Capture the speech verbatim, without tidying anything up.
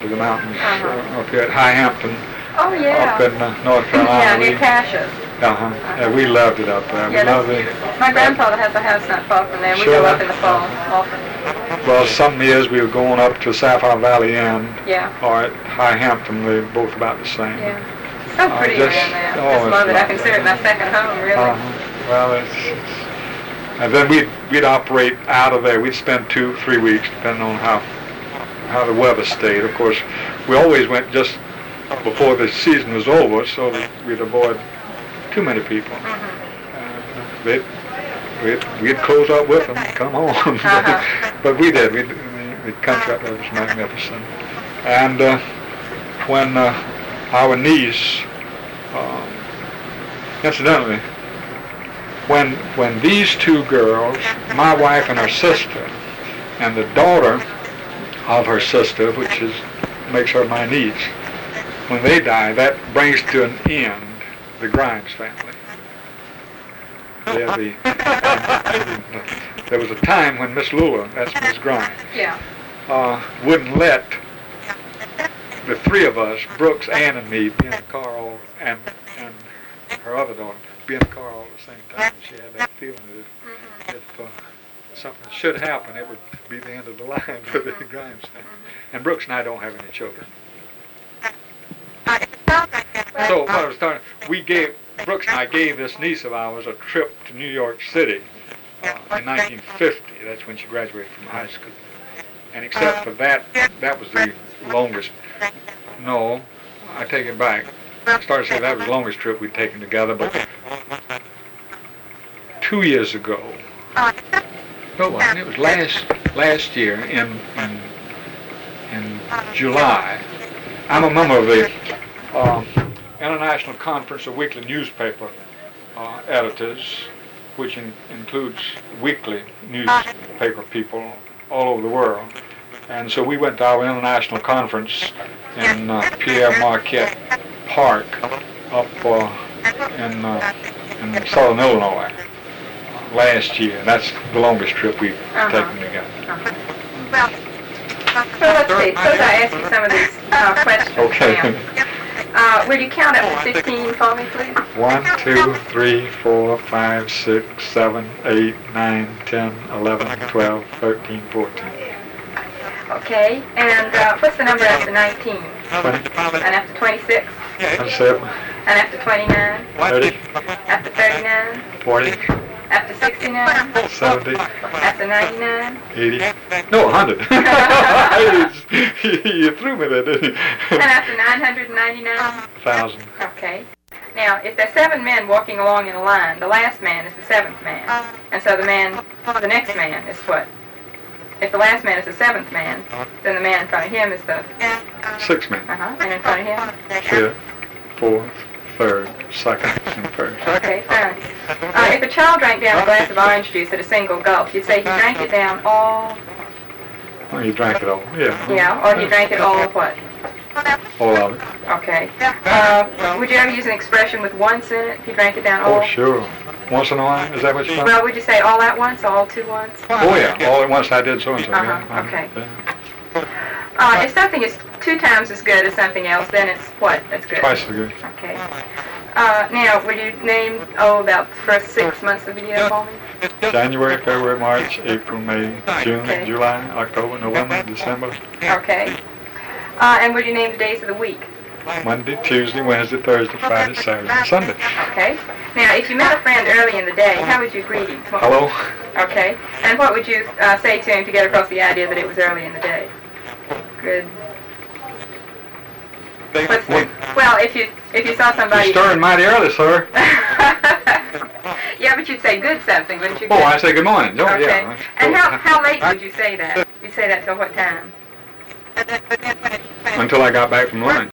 of the mountains, Uh-huh. uh, up here at High Hampton, Oh, yeah. up in uh, North Carolina. Yeah, near We- Cassius. Uh-huh. Uh-huh. Yeah, we loved it up there. Yeah, we that's loved it. beautiful. My grandfather has a house not far from there. We Sure. go up in the fall often. Well, some years we were going up to Sapphire Valley Inn, Yeah. or at High Hampton. They're both about the same. Yeah. So Uh, pretty just- around there. oh, Just it's love it. I lovely. consider it my second home, really. Uh-huh. Well, it's, it's and then we'd we'd operate out of there. We'd spend two, three weeks, depending on how how the weather stayed. Of course, we always went just before the season was over, so that we'd avoid too many people. Mhm. Uh, they'd, we'd we'd close up with them, and come home. Uh-huh. But we did. We the country up there was magnificent. And uh, when uh, our niece, um, incidentally. When when these two girls, my wife and her sister, and the daughter of her sister, which is makes her my niece, when they die, that brings to an end the Grimes family. They're the, there was a time when Miss Lula, that's Miss Grimes, Yeah. uh, wouldn't let the three of us, Brooks, Ann, and me, be in the car all, and and her other daughter, be in the car all at the same time. She had that feeling that if, if uh, something should happen, it would be the end of the line for the Grimes family. And Brooks and I don't have any children. So what I was talking, we gave Brooks and I gave this niece of ours a trip to New York City uh, in nineteen fifty. That's when she graduated from high school. And except for that, that was the longest. No, I take it back. I started to say that was the longest trip we'd taken together, but two years ago, no, it wasn't. It was last last year in in, in July. I'm a member of the uh, International Conference of Weekly Newspaper uh, Editors, which in, includes weekly newspaper people all over the world. And so we went to our international conference in uh, Pierre Marquette Park up uh, in, uh, in southern Illinois uh, last year. That's the longest trip we've Uh-huh. taken together. Uh-huh. Well, so let's see. Suppose I ask you some of these uh, questions Okay. now. Uh, will you count up to fifteen for me, please? One, two, three, four, five, six, seven, eight, nine, ten, eleven, twelve, thirteen, fourteen. Okay. And uh, what's the number after nineteen? twenty, And after twenty-six? twenty-seven, And after twenty-nine? thirty, After thirty-nine? forty, After sixty-nine? seventy, After ninety-nine? eighty. No, one hundred. You threw me there, didn't you? And after nine hundred ninety-nine? Thousand. Okay. Now, if there's seven men walking along in a line, the last man is the seventh man. And so the man, the next man is what? If the last man is the seventh man, then the man in front of him is the, Six men. uh-huh, and in front of him? Fifth, fourth, third, second, and first. Okay, fine. Uh, if a child drank down a glass of orange juice at a single gulp, you'd say he drank it down all, Well, you drank it all. Yeah. yeah, or he drank it all of what? All of it. Okay. Uh, would you ever use an expression with once in it if you drank it down all? Oh, sure. Once in a while? Is that what you're talking Well, would you say all at once, all two once? Oh, yeah. All at once I did so and so. Uh-huh, Yeah. okay. Yeah. Uh, if something is two times as good as something else, then it's what? That's good. Twice as good. Okay. Uh, now, would you name, oh, about the first six months of the year for me? January, February, March, April, May, June, Okay. July, October, November, December, Okay. Uh, and would you name the days of the week? Monday, Tuesday, Wednesday, Thursday, Friday, Saturday, and Sunday. Okay. Now, if you met a friend early in the day, how would you greet him? What- Hello? Okay. And what would you uh, say to him to get across the idea that it was early in the day? Good. What's the, well, if you if you saw somebody. You're stirring mighty early, sir. Yeah, but you'd say good something, wouldn't you? Oh, I say good morning. Oh, Okay. yeah. And how how late would you say that? You say that till what time? Until I got back from lunch.